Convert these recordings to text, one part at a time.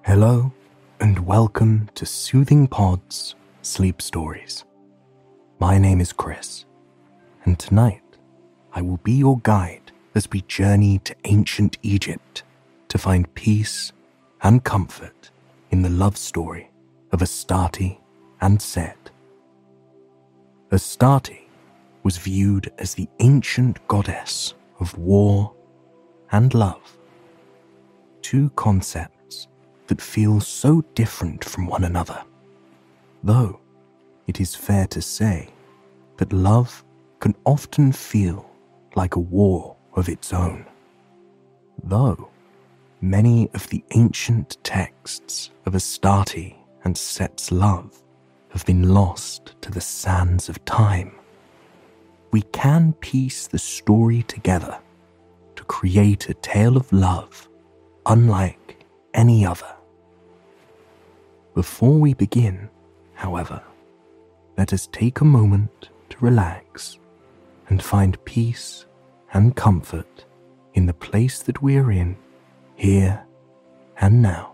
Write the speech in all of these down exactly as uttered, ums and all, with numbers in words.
Hello, and welcome to Soothing Pod's Sleep Stories. My name is Chris, and tonight I will be your guide as we journey to ancient Egypt to find peace and comfort in the love story of Astarte and Set. Astarte was viewed as the ancient goddess of war and love, two concepts that feel so different from one another, though it is fair to say that love can often feel like a war of its own. Though many of the ancient texts of Astarte and Set's love have been lost to the sands of time, we can piece the story together to create a tale of love unlike any other. Before we begin, however, let us take a moment to relax and find peace and comfort in the place that we are in, here and now.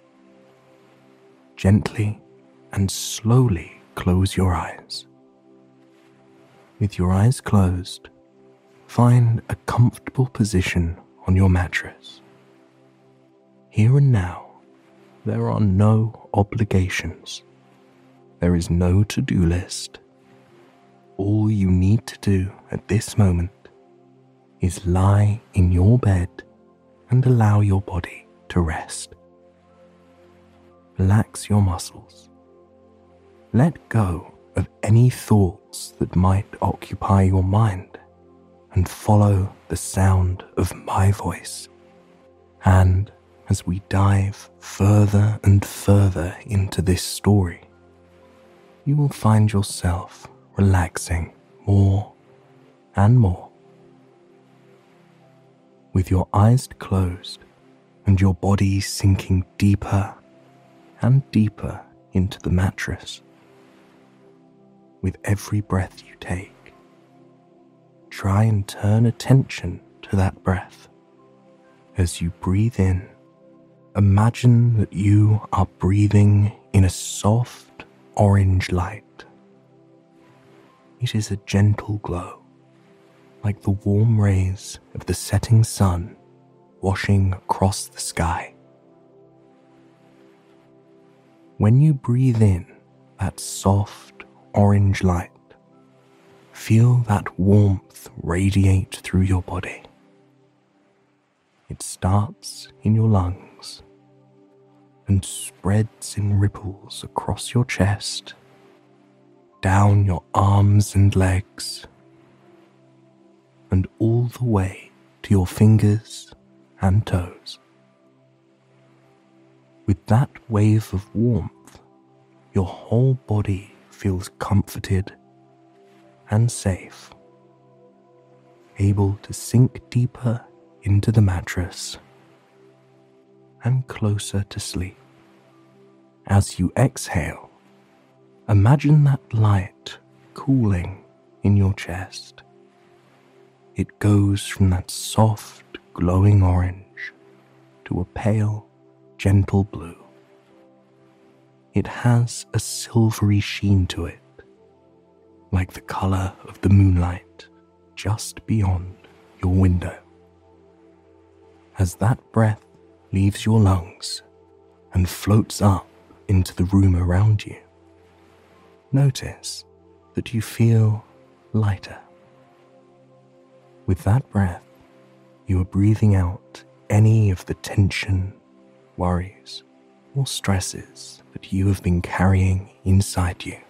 Gently and slowly close your eyes. With your eyes closed, find a comfortable position on your mattress. Here and now, there are no obligations. There is no to-do list. All you need to do at this moment is lie in your bed and allow your body to rest. Relax your muscles. Let go of any thoughts that might occupy your mind and follow the sound of my voice. And as we dive further and further into this story, you will find yourself relaxing more and more. With your eyes closed and your body sinking deeper and deeper into the mattress, with every breath you take, try and turn attention to that breath. As you breathe in, imagine that you are breathing in a soft orange light. It is a gentle glow, like the warm rays of the setting sun washing across the sky. When you breathe in that soft orange light, feel that warmth radiate through your body. It starts in your lungs and spreads in ripples across your chest, down your arms and legs, and all the way to your fingers and toes. With that wave of warmth, your whole body feels comforted and safe, able to sink deeper into the mattress and closer to sleep. As you exhale, imagine that light cooling in your chest. It goes from that soft, glowing orange to a pale, gentle blue. It has a silvery sheen to it, like the color of the moonlight just beyond your window. As that breath leaves your lungs and floats up into the room around you, notice that you feel lighter. With that breath, you are breathing out any of the tension, worries, or stresses that you have been carrying inside you.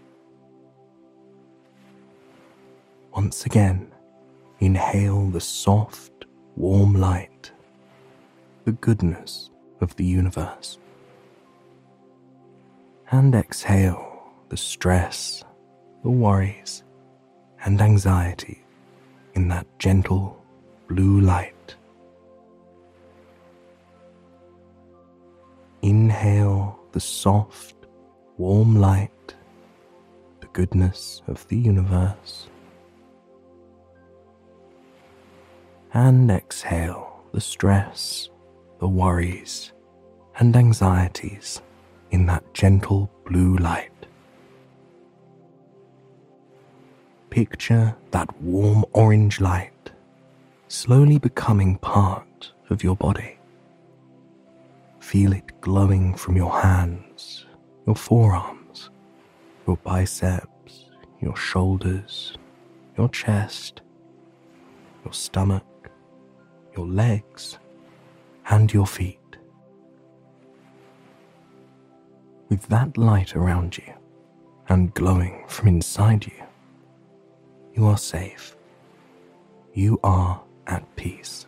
Once again, inhale the soft, warm light, the goodness of the universe. And exhale the stress, the worries, and anxiety in that gentle blue light. Inhale the soft, warm light, the goodness of the universe. And exhale the stress, the worries, and anxieties in that gentle blue light. Picture that warm orange light slowly becoming part of your body. Feel it glowing from your hands, your forearms, your biceps, your shoulders, your chest, your stomach, your legs, and your feet. With that light around you and glowing from inside you, you are safe. You are at peace.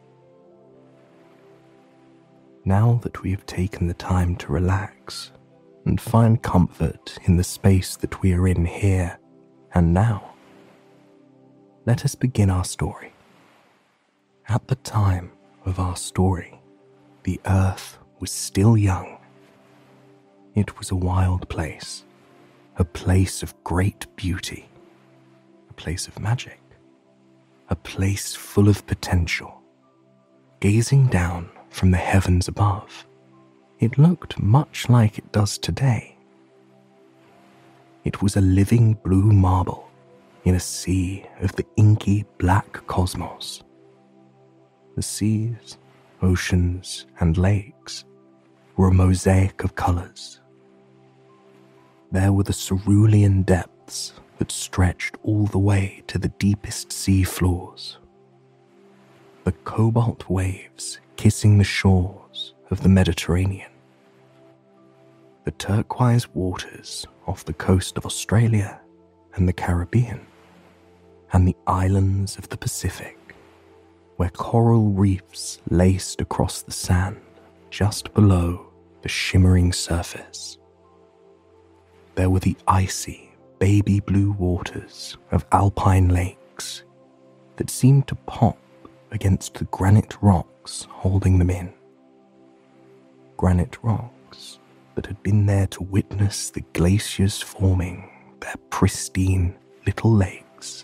Now that we have taken the time to relax and find comfort in the space that we are in here and now, let us begin our story. At the time of our story, the earth was still young. It was a wild place, a place of great beauty, a place of magic, a place full of potential. Gazing down from the heavens above, it looked much like it does today. It was a living blue marble in a sea of the inky black cosmos. The seas, oceans, and lakes were a mosaic of colours. There were the cerulean depths that stretched all the way to the deepest sea floors. The cobalt waves kissing the shores of the Mediterranean. The turquoise waters off the coast of Australia and the Caribbean, and the islands of the Pacific, where coral reefs laced across the sand just below the shimmering surface. There were the icy, baby blue waters of alpine lakes that seemed to pop against the granite rocks holding them in. Granite rocks that had been there to witness the glaciers forming their pristine little lakes.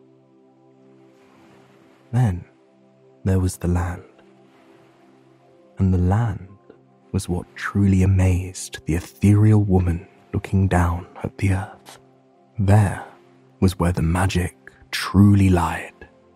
Then there was the land. And the land was what truly amazed the ethereal woman looking down at the earth. There was where the magic truly lied.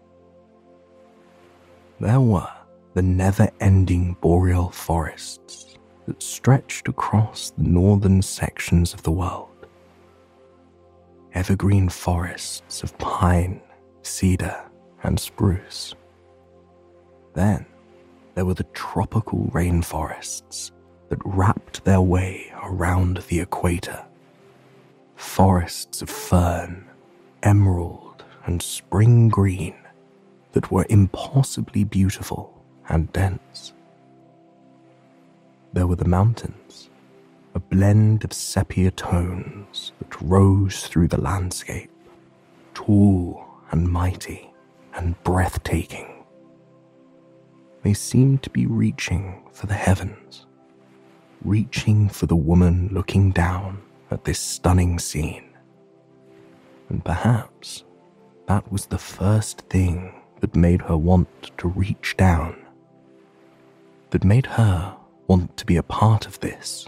There were the never-ending boreal forests that stretched across the northern sections of the world. Evergreen forests of pine, cedar, and spruce. Then there were the tropical rainforests that wrapped their way around the equator. Forests of fern, emerald, and spring green that were impossibly beautiful and dense. There were the mountains, a blend of sepia tones that rose through the landscape, tall and mighty and breathtaking. They seemed to be reaching for the heavens, reaching for the woman looking down at this stunning scene. And perhaps that was the first thing that made her want to reach down, that made her want to be a part of this.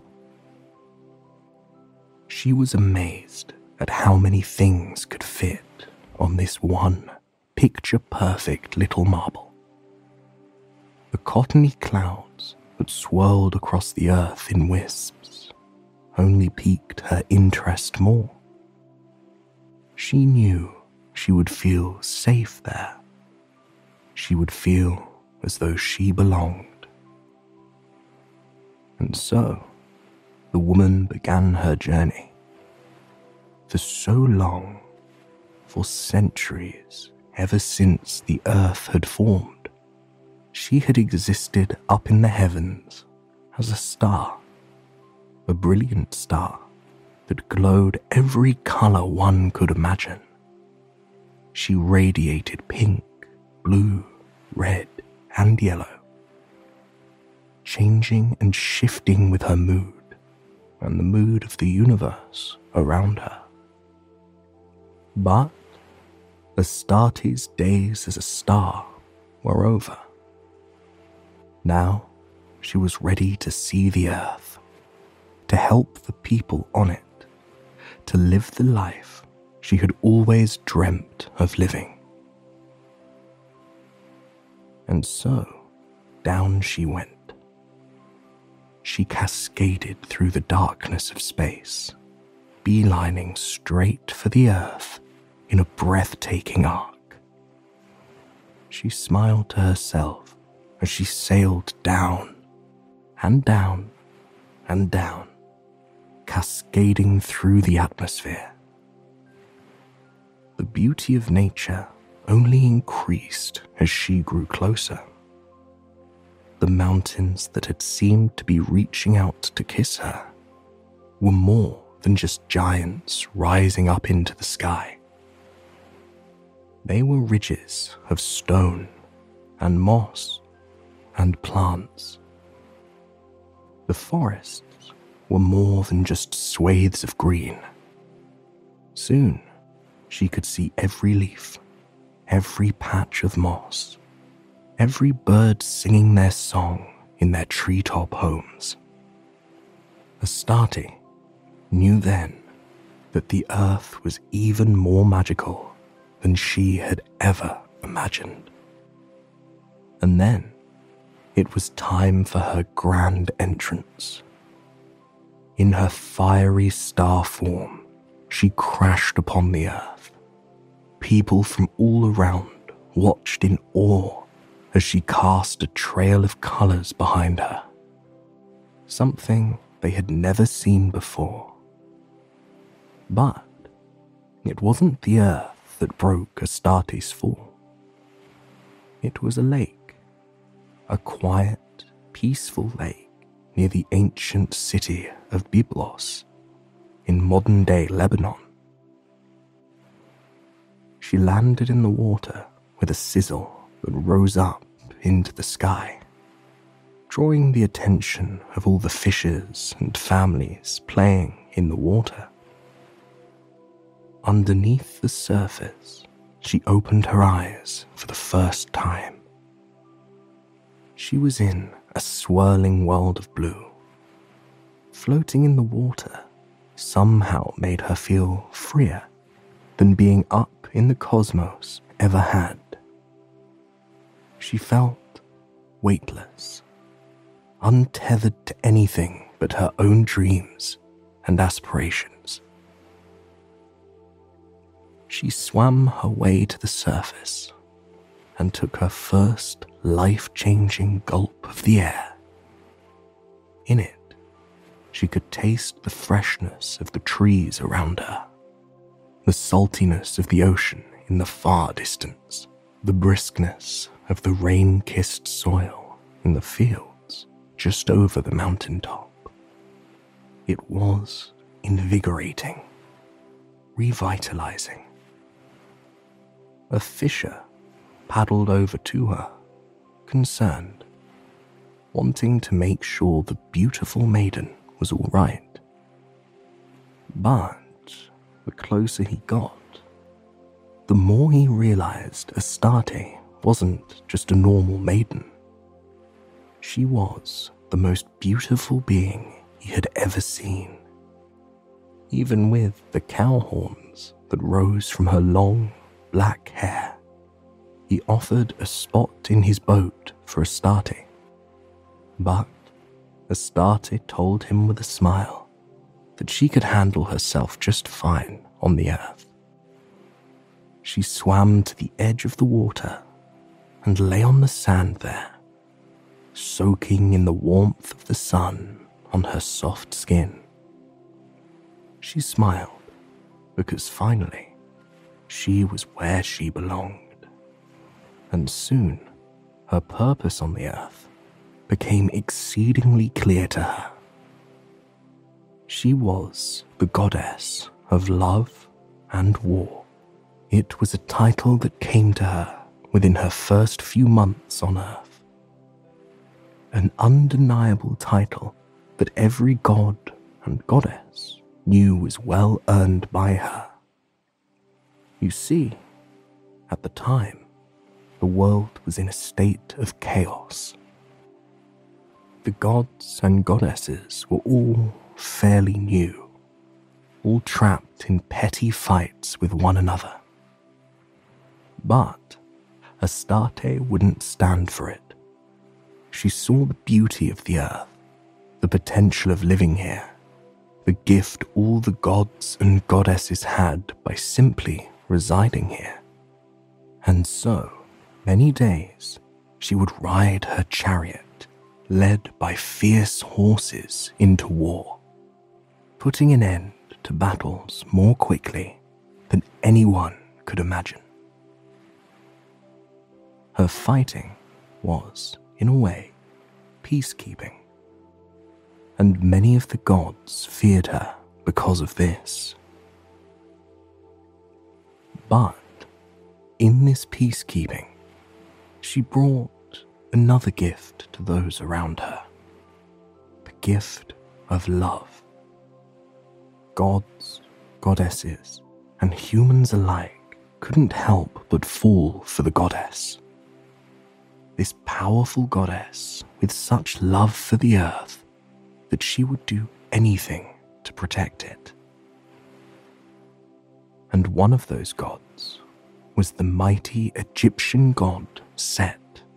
She was amazed at how many things could fit on this one picture-perfect little marble. The cottony clouds that swirled across the earth in wisps only piqued her interest more. She knew she would feel safe there. She would feel as though she belonged. And so, the woman began her journey. For so long, for centuries, ever since the earth had formed, she had existed up in the heavens as a star, a brilliant star that glowed every color one could imagine. She radiated pink, blue, red, and yellow, changing and shifting with her mood and the mood of the universe around her. But Astarte's days as a star were over. Now she was ready to see the earth, to help the people on it, to live the life she had always dreamt of living. And so, down she went. She cascaded through the darkness of space, beelining straight for the earth in a breathtaking arc. She smiled to herself as she sailed down and down and down, cascading through the atmosphere. The beauty of nature only increased as she grew closer. The mountains that had seemed to be reaching out to kiss her were more than just giants rising up into the sky. They were ridges of stone and moss and plants. The forests were more than just swathes of green. Soon, she could see every leaf, every patch of moss, every bird singing their song in their treetop homes. Astarte knew then that the earth was even more magical than she had ever imagined. And then it was time for her grand entrance. In her fiery star form, she crashed upon the earth. People from all around watched in awe as she cast a trail of colors behind her, something they had never seen before. But it wasn't the earth that broke Astarte's fall. It was a lake, a quiet, peaceful lake near the ancient city of Byblos in modern-day Lebanon. She landed in the water with a sizzle that rose up into the sky, drawing the attention of all the fishes and families playing in the water. Underneath the surface, she opened her eyes for the first time. She was in a swirling world of blue. Floating in the water somehow made her feel freer than being up in the cosmos ever had. She felt weightless, untethered to anything but her own dreams and aspirations. She swam her way to the surface and took her first life-changing gulp of the air. In it, she could taste the freshness of the trees around her, the saltiness of the ocean in the far distance, the briskness of the rain-kissed soil in the fields just over the mountaintop. It was invigorating, revitalizing. A fisher paddled over to her, concerned, wanting to make sure the beautiful maiden was all right. But the closer he got, the more he realized Astarte wasn't just a normal maiden. She was the most beautiful being he had ever seen. Even with the cow horns that rose from her long, black hair, he offered a spot in his boat for Astarte. But Astarte told him with a smile that she could handle herself just fine on the earth. She swam to the edge of the water and lay on the sand there, soaking in the warmth of the sun on her soft skin. She smiled because finally she was where she belonged, and soon her purpose on the earth became exceedingly clear to her. She was the goddess of love and war. It was a title that came to her within her first few months on Earth. An undeniable title that every god and goddess knew was well earned by her. You see, at the time, the world was in a state of chaos. The gods and goddesses were all fairly new, all trapped in petty fights with one another. But Astarte wouldn't stand for it. She saw the beauty of the earth, the potential of living here, the gift all the gods and goddesses had by simply residing here. And so, many days, she would ride her chariot, led by fierce horses, into war, putting an end to battles more quickly than anyone could imagine. Her fighting was, in a way, peacekeeping, and many of the gods feared her because of this. But in this peacekeeping, she brought another gift to those around her, the gift of love. Gods, goddesses, and humans alike couldn't help but fall for the goddess. This powerful goddess with such love for the earth that she would do anything to protect it. And one of those gods was the mighty Egyptian god Set.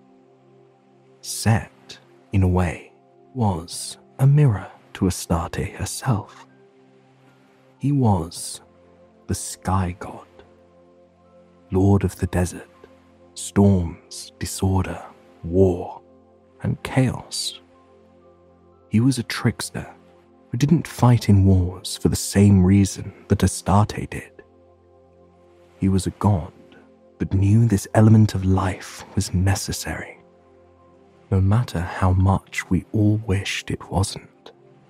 Set, in a way, was a mirror to Astarte herself. He was the sky god, lord of the desert, storms, disorder, war, and chaos. He was a trickster who didn't fight in wars for the same reason that Astarte did. He was a god that knew this element of life was necessary, no matter how much we all wished it wasn't.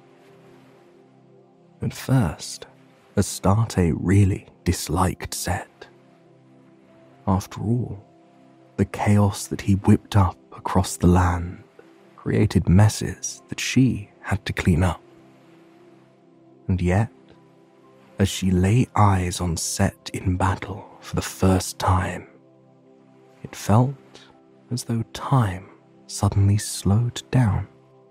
At first, Astarte really disliked Set. After all, the chaos that he whipped up across the land created messes that she had to clean up. And yet, as she lay eyes on Set in battle for the first time, it felt as though time suddenly slowed down.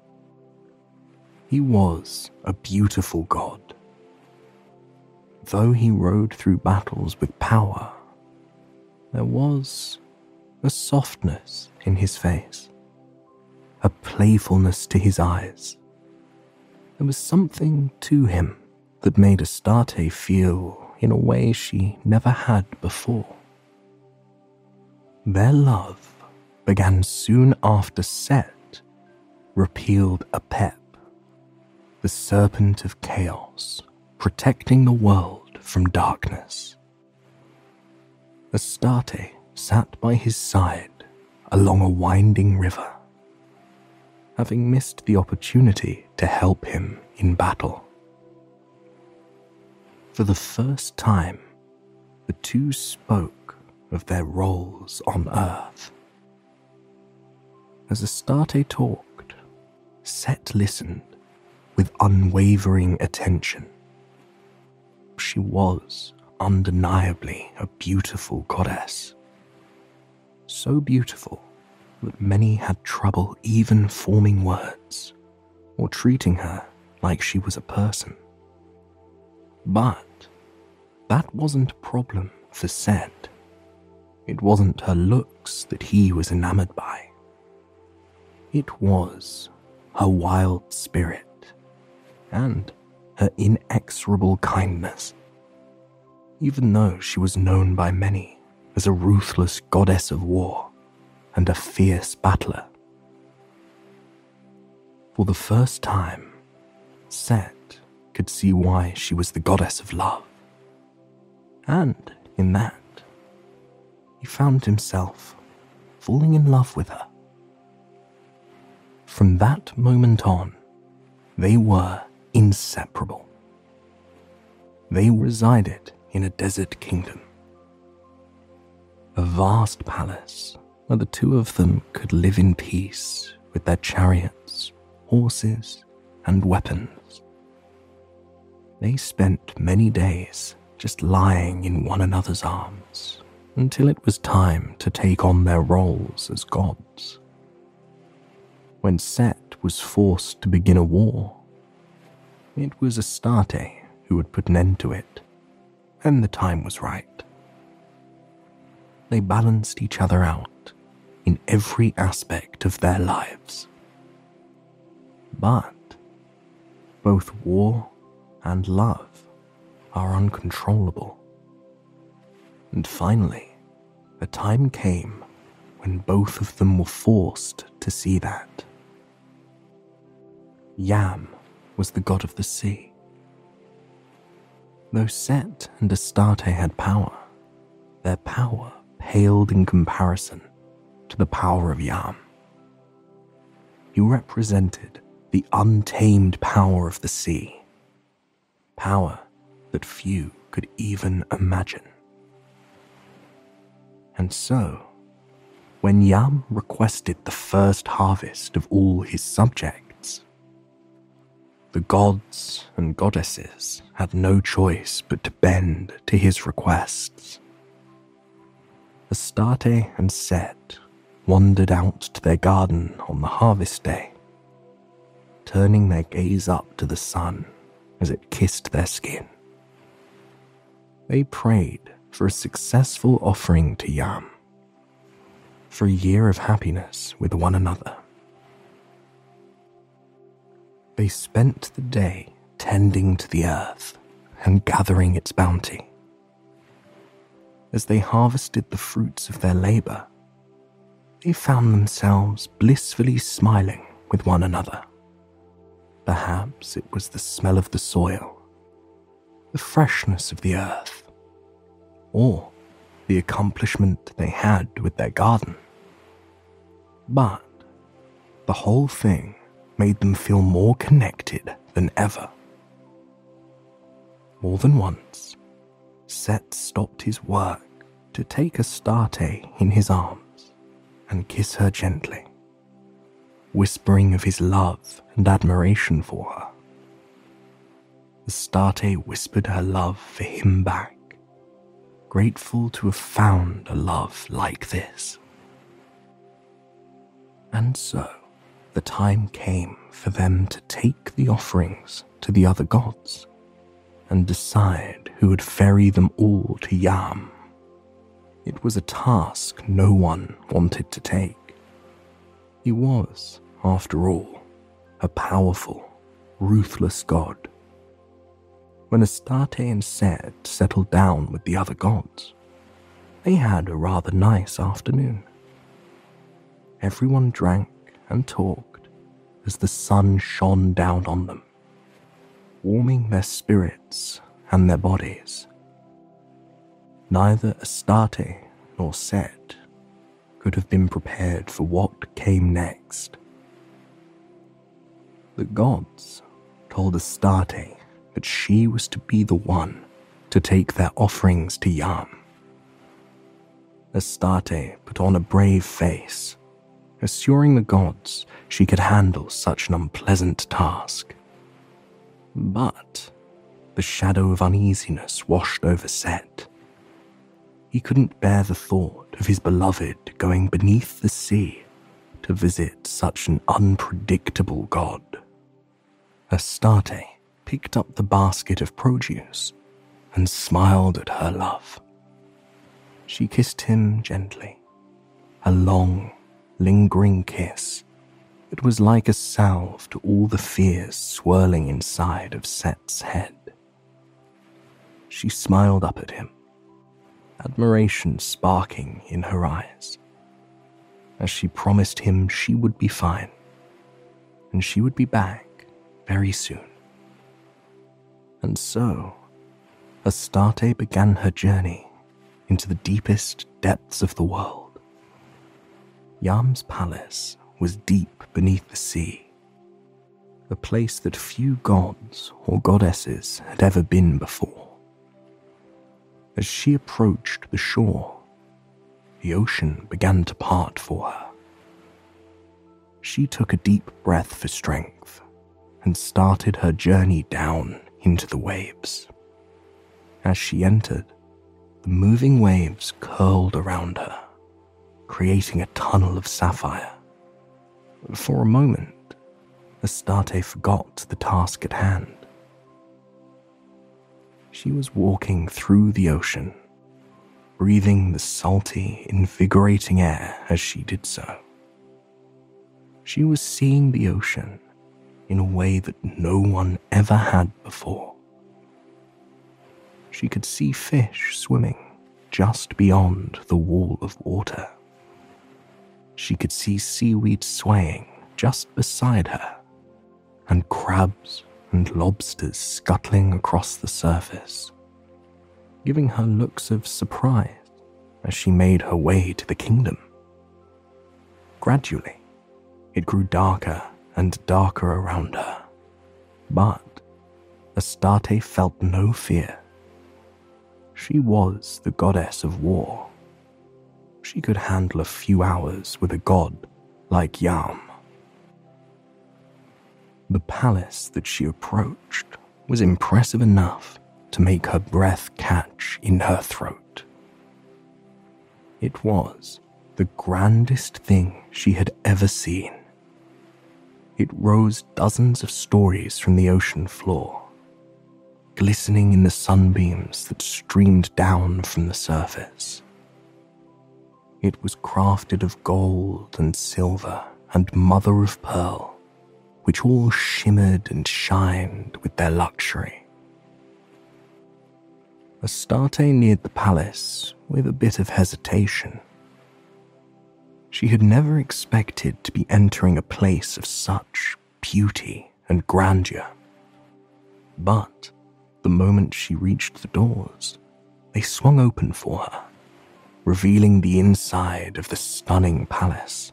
He was a beautiful god. Though he rode through battles with power, there was a softness in his face, a playfulness to his eyes. There was something to him that made Astarte feel in a way she never had before. Their love began soon after Set repealed Apep, the serpent of chaos, protecting the world from darkness. Astarte sat by his side along a winding river, having missed the opportunity to help him in battle. For the first time, the two spoke of their roles on Earth. As Astarte talked, Set listened with unwavering attention. She was undeniably a beautiful goddess, so beautiful that many had trouble even forming words or treating her like she was a person. But that wasn't a problem for Set. It wasn't her looks that he was enamored by. It was her wild spirit and her inexorable kindness. Even though she was known by many as a ruthless goddess of war and a fierce battler. For the first time, Set could see why she was the goddess of love. And in that, he found himself falling in love with her. From that moment on, they were inseparable. They resided in a desert kingdom, a vast palace where the two of them could live in peace with their chariots, horses, and weapons. They spent many days just lying in one another's arms until it was time to take on their roles as gods. When Set was forced to begin a war, it was Astarte who would put an end to it, and the time was right. They balanced each other out in every aspect of their lives. But both war and love are uncontrollable. And finally, a time came when both of them were forced to see that. Yam was the god of the sea. Though Set and Astarte had power, their power paled in comparison to the power of Yam. He represented the untamed power of the sea, power that few could even imagine. And so, when Yam requested the first harvest of all his subjects, the gods and goddesses had no choice but to bend to his requests. Astarte and Set wandered out to their garden on the harvest day, turning their gaze up to the sun as it kissed their skin. They prayed for a successful offering to Yam, for a year of happiness with one another. They spent the day tending to the earth and gathering its bounty. As they harvested the fruits of their labor, they found themselves blissfully smiling with one another. Perhaps it was the smell of the soil, the freshness of the earth, or the accomplishment they had with their garden. But the whole thing made them feel more connected than ever. More than once, Set stopped his work to take Astarte in his arms and kiss her gently, whispering of his love and admiration for her. Astarte whispered her love for him back, grateful to have found a love like this. And so, the time came for them to take the offerings to the other gods and decide who would ferry them all to Yam. It was a task no one wanted to take. He was, after all, a powerful, ruthless god. When Astarte and Set settled down with the other gods, they had a rather nice afternoon. Everyone drank and talked as the sun shone down on them, warming their spirits and their bodies. Neither Astarte nor Set could have been prepared for what came next. The gods told Astarte that she was to be the one to take their offerings to Yam. Astarte put on a brave face, assuring the gods she could handle such an unpleasant task. But the shadow of uneasiness washed over Set. He couldn't bear the thought of his beloved going beneath the sea to visit such an unpredictable god. Astarte picked up the basket of produce and smiled at her love. She kissed him gently, a long, lingering kiss that was like a salve to all the fears swirling inside of Set's head. She smiled up at him, admiration sparking in her eyes, as she promised him she would be fine, and she would be back very soon. And so, Astarte began her journey into the deepest depths of the world. Yam's palace was deep beneath the sea, a place that few gods or goddesses had ever been before. As she approached the shore, the ocean began to part for her. She took a deep breath for strength and started her journey down into the waves. As she entered, the moving waves curled around her, creating a tunnel of sapphire. For a moment, Astarte forgot the task at hand. She was walking through the ocean, breathing the salty, invigorating air as she did so. She was seeing the ocean in a way that no one ever had before. She could see fish swimming just beyond the wall of water. She could see seaweed swaying just beside her, and crabs and lobsters scuttling across the surface, giving her looks of surprise as she made her way to the kingdom. Gradually, it grew darker and darker around her, but Astarte felt no fear. She was the goddess of war. She could handle a few hours with a god like Yam. The palace that she approached was impressive enough to make her breath catch in her throat. It was the grandest thing she had ever seen. It rose dozens of stories from the ocean floor, glistening in the sunbeams that streamed down from the surface. It was crafted of gold and silver and mother of pearl, which all shimmered and shined with their luxury. Astarte neared the palace with a bit of hesitation. She had never expected to be entering a place of such beauty and grandeur. But the moment she reached the doors, they swung open for her, revealing the inside of the stunning palace.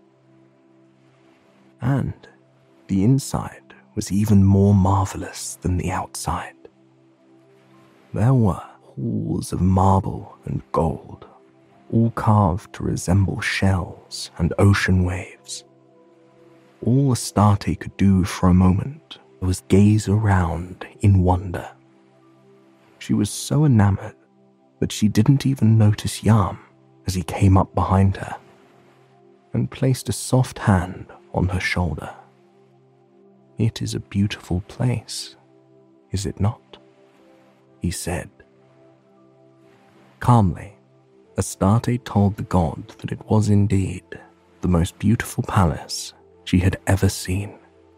And the inside was even more marvelous than the outside. There were halls of marble and gold, all carved to resemble shells and ocean waves. All Astarte could do for a moment was gaze around in wonder. She was so enamored that she didn't even notice Yam as he came up behind her and placed a soft hand on her shoulder. "It is a beautiful place, is it not?" he said. Calmly, Astarte told the god that it was indeed the most beautiful palace she had ever seen.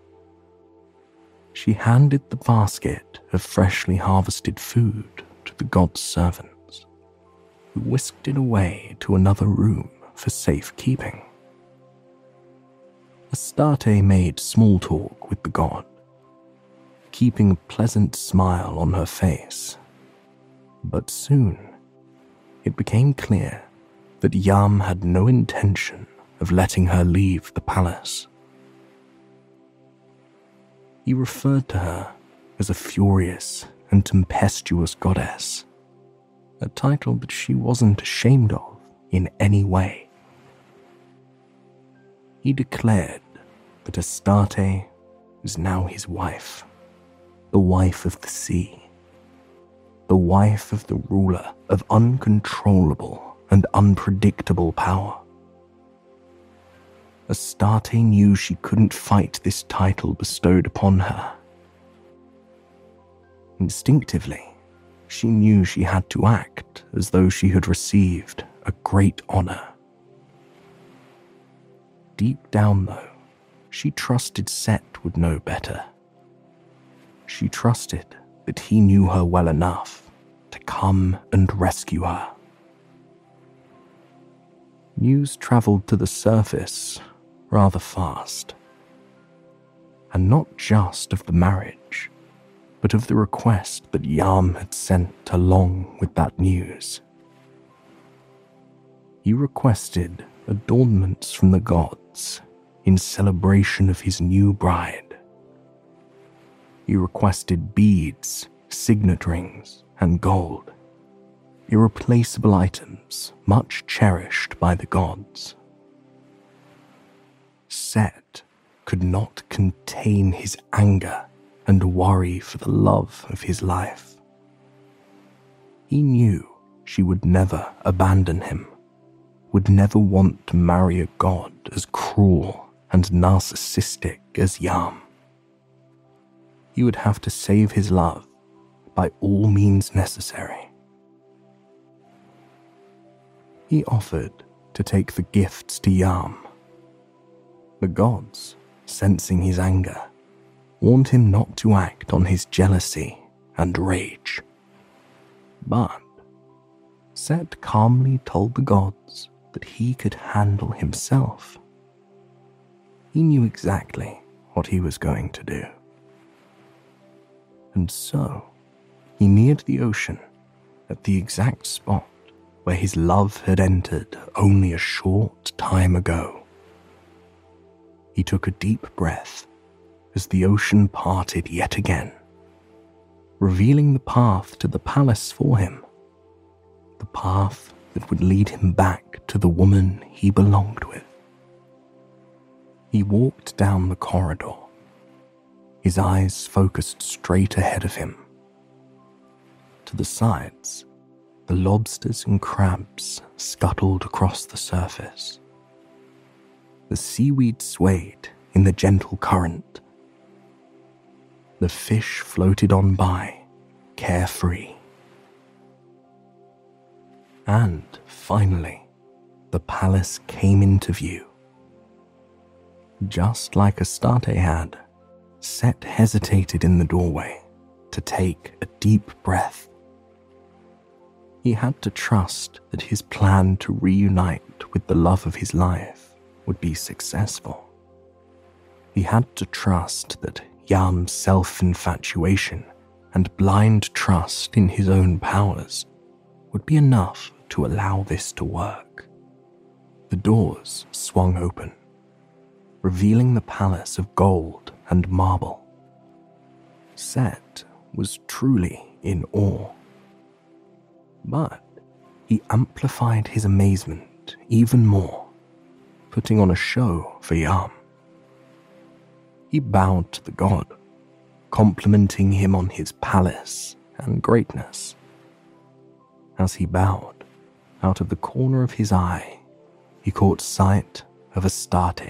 She handed the basket of freshly harvested food to the god's servants, who whisked it away to another room for safekeeping. Astarte made small talk with the god, keeping a pleasant smile on her face. But soon, it became clear that Yam had no intention of letting her leave the palace. He referred to her as a furious and tempestuous goddess, a title that she wasn't ashamed of in any way. He declared that Astarte was now his wife, the wife of the sea, the wife of the ruler of uncontrollable and unpredictable power. Astarte knew she couldn't fight this title bestowed upon her. Instinctively, she knew she had to act as though she had received a great honor. Deep down, though, she trusted Set would know better. She trusted that he knew her well enough to come and rescue her. News traveled to the surface rather fast, and not just of the marriage, but of the request that Yam had sent along with that news. He requested adornments from the gods in celebration of his new bride. He requested beads, signet rings, and gold, irreplaceable items much cherished by the gods. Set could not contain his anger and worry for the love of his life. He knew she would never abandon him, would never want to marry a god as cruel and narcissistic as Yam. he would have to save his love by all means necessary. He offered to take the gifts to Yam. The gods, sensing his anger, warned him not to act on his jealousy and rage. But Set calmly told the gods that he could handle himself. He knew exactly what he was going to do. And so, he neared the ocean at the exact spot where his love had entered only a short time ago. He took a deep breath as the ocean parted yet again, revealing the path to the palace for him, the path that would lead him back to the woman he belonged with. He walked down the corridor, his eyes focused straight ahead of him. To the sides, the lobsters and crabs scuttled across the surface. The seaweed swayed in the gentle current. The fish floated on by, carefree. And finally, the palace came into view. Just like Astarte had, Set hesitated in the doorway to take a deep breath. He had to trust that his plan to reunite with the love of his life would be successful. He had to trust that Yam's self-infatuation and blind trust in his own powers would be enough to allow this to work. The doors swung open, revealing the palace of gold and marble. Set was truly in awe. But he amplified his amazement even more, putting on a show for Yam. He bowed to the god, complimenting him on his palace and greatness. As he bowed, out of the corner of his eye, he caught sight of Astarte.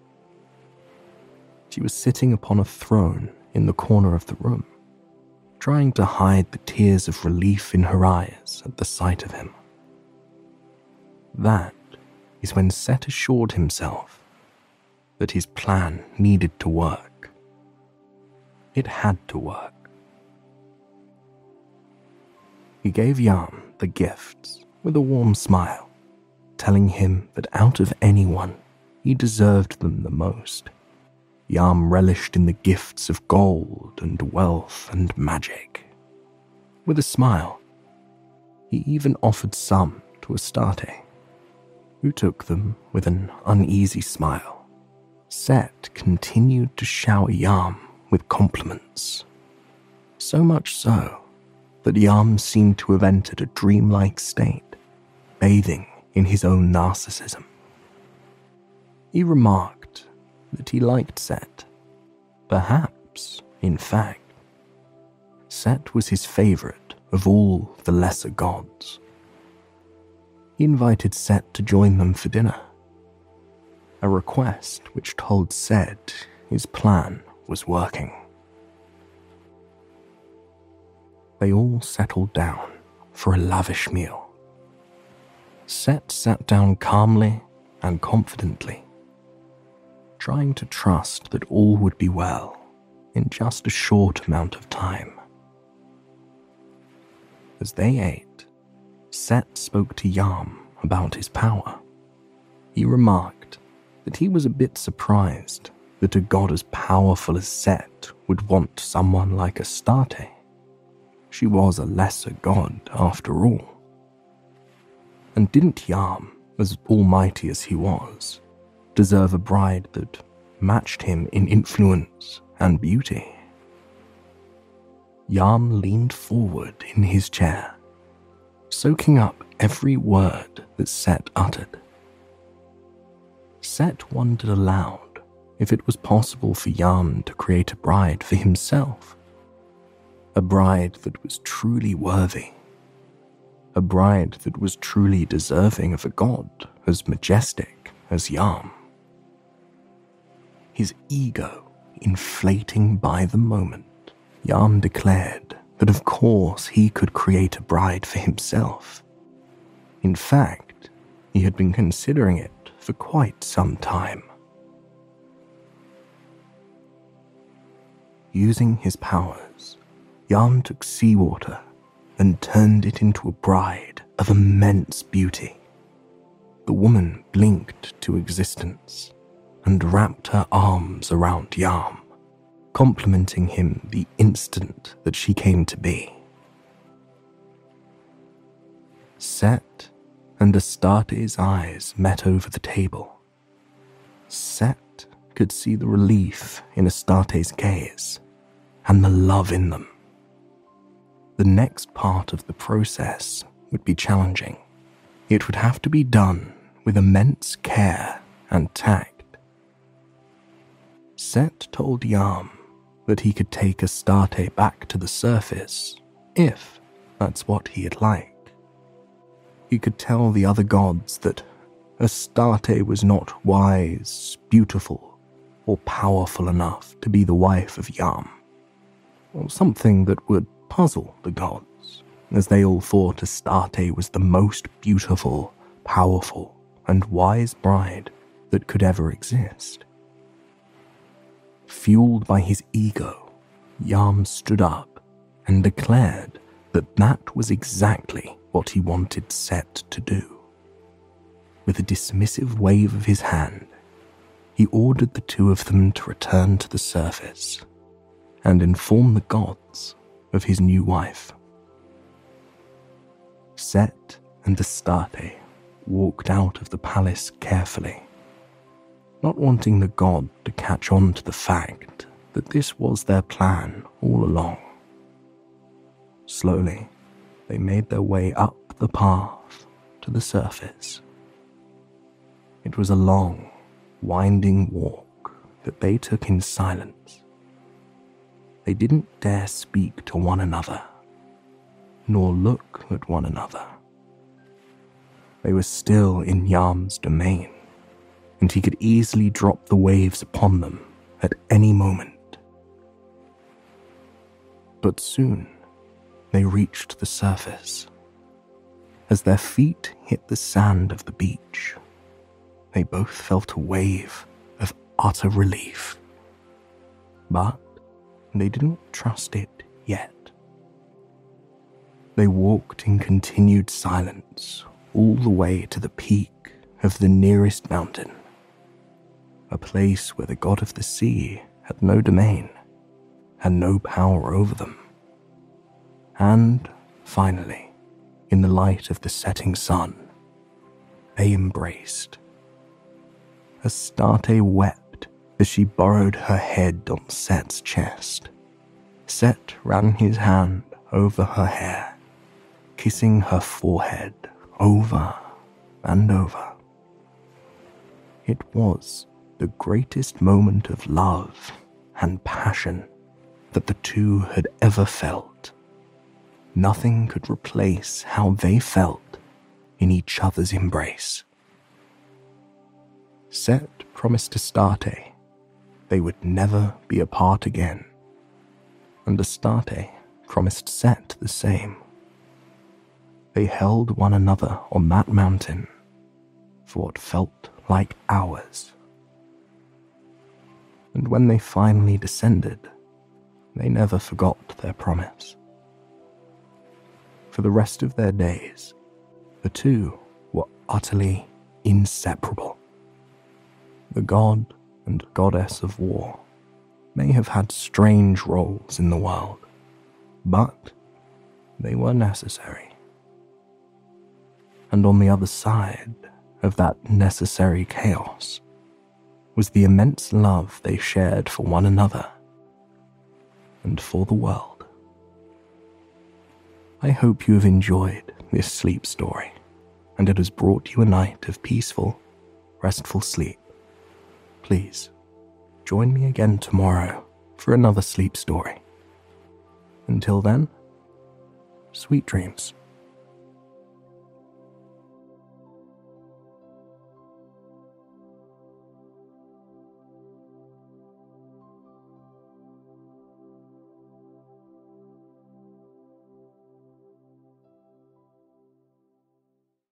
She was sitting upon a throne in the corner of the room, trying to hide the tears of relief in her eyes at the sight of him. That is when Set assured himself that his plan needed to work. It had to work. He gave Yam the gifts with a warm smile, telling him that out of anyone, he deserved them the most. Yam relished in the gifts of gold and wealth and magic. With a smile, he even offered some to Astarte, who took them with an uneasy smile. Set continued to shower Yam with compliments, so much so that Yam seemed to have entered a dreamlike state, bathing in his own narcissism. He remarked that he liked Set. Perhaps, in fact, Set was his favorite of all the lesser gods. He invited Set to join them for dinner, a request which told Set his plan was working. They all settled down for a lavish meal. Set sat down calmly and confidently, trying to trust that all would be well in just a short amount of time. As they ate, Set spoke to Yam about his power. He remarked that he was a bit surprised that a god as powerful as Set would want someone like Astarte. She was a lesser god after all. And didn't Yam, as almighty as he was, deserve a bride that matched him in influence and beauty? Yam leaned forward in his chair, soaking up every word that Set uttered. Set wondered aloud if it was possible for Yam to create a bride for himself, a bride that was truly worthy, a bride that was truly deserving of a god as majestic as Yam. His ego inflating by the moment Yam declared that of course he could create a bride for himself. In fact, he had been considering it for quite some time. Using his powers, Yam took seawater and turned it into a bride of immense beauty. The woman blinked to existence and wrapped her arms around Yam, complimenting him the instant that she came to be. Set and Astarte's eyes met over the table. Set could see the relief in Astarte's gaze and the love in them. The next part of the process would be challenging. It would have to be done with immense care and tact. Set told Yam that he could take Astarte back to the surface, if that's what he'd like. He could tell the other gods that Astarte was not wise, beautiful, or powerful enough to be the wife of Yam, or something that would puzzle the gods, as they all thought Astarte was the most beautiful, powerful, and wise bride that could ever exist. Fueled by his ego, Yam stood up and declared that that was exactly what he wanted Set to do. With a dismissive wave of his hand, he ordered the two of them to return to the surface and inform the gods of his new wife. Set and Astarte walked out of the palace carefully, not wanting the god to catch on to the fact that this was their plan all along. Slowly, they made their way up the path to the surface. It was a long, winding walk that they took in silence. They didn't dare speak to one another, nor look at one another. They were still in Yam's domain, and he could easily drop the waves upon them at any moment. But soon, they reached the surface. As their feet hit the sand of the beach, they both felt a wave of utter relief. But they didn't trust it yet. They walked in continued silence all the way to the peak of the nearest mountain, a place where the god of the sea had no domain, had no power over them. And finally, in the light of the setting sun, they embraced. Astarte wept as she burrowed her head on Set's chest. Set ran his hand over her hair, kissing her forehead over and over. It was the greatest moment of love and passion that the two had ever felt. Nothing could replace how they felt in each other's embrace. Set promised Astarte they would never be apart again, and Astarte promised Set the same. They held one another on that mountain for what felt like hours. And when they finally descended, they never forgot their promise. For the rest of their days, the two were utterly inseparable. The god and goddess of war may have had strange roles in the world, but they were necessary. And on the other side of that necessary chaos was the immense love they shared for one another and for the world. I hope you have enjoyed this sleep story, and it has brought you a night of peaceful, restful sleep. Please, join me again tomorrow for another sleep story. Until then, sweet dreams.